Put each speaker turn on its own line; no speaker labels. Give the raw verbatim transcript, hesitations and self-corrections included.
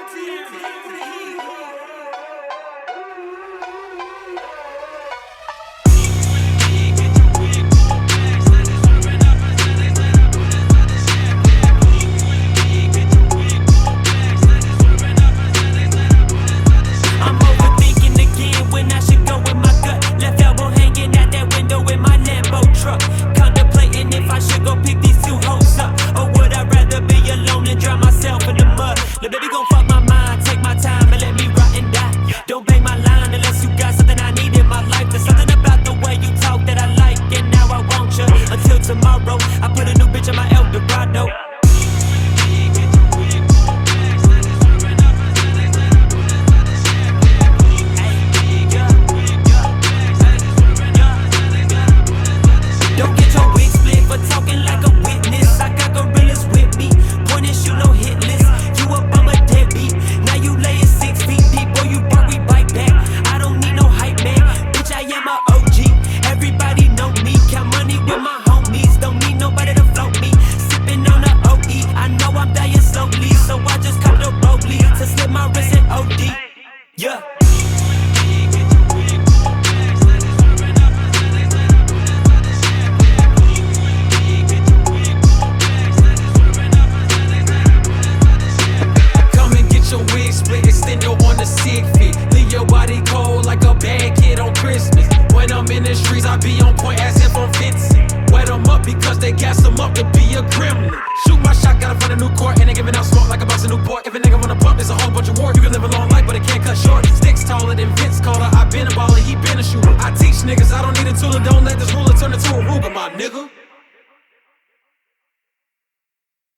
Now baby gon' fuck my mind, take my time and let me rot and die. Don't bang my line unless you got something I need in my life. There's something about the way you talk that I like, and now I want you. Until tomorrow, I put a new bitch in my Eldorado. Don't get your wig split for talking like a witness. I got gorillas with me, pointing shoot no hit list. You up on my deadbeat, now you layin' six feet deep. Boy, you bark, we bite back. I don't need no hype man, bitch, I am a O G. Everybody know me, count money with my homies. Don't need nobody to float me, sippin' on the O E. I know I'm dying slowly, so I just cop the Rollie to slip my wrist in O D. Yeah. When I'm in the streets, I be on point as if I'm Vincent. Wet them up because they gas them up to be a gremlin. Shoot my shot, got in front of new court, and they giving out smoke like a box of Newport. If a nigga wanna bump, it's a whole bunch of war. You can live a long life, but it can't cut short. Sticks taller than Vince Carter. I been a baller, he been a shooter. I teach niggas I don't need a tool, and don't let this ruler turn into a Ruger, my nigga.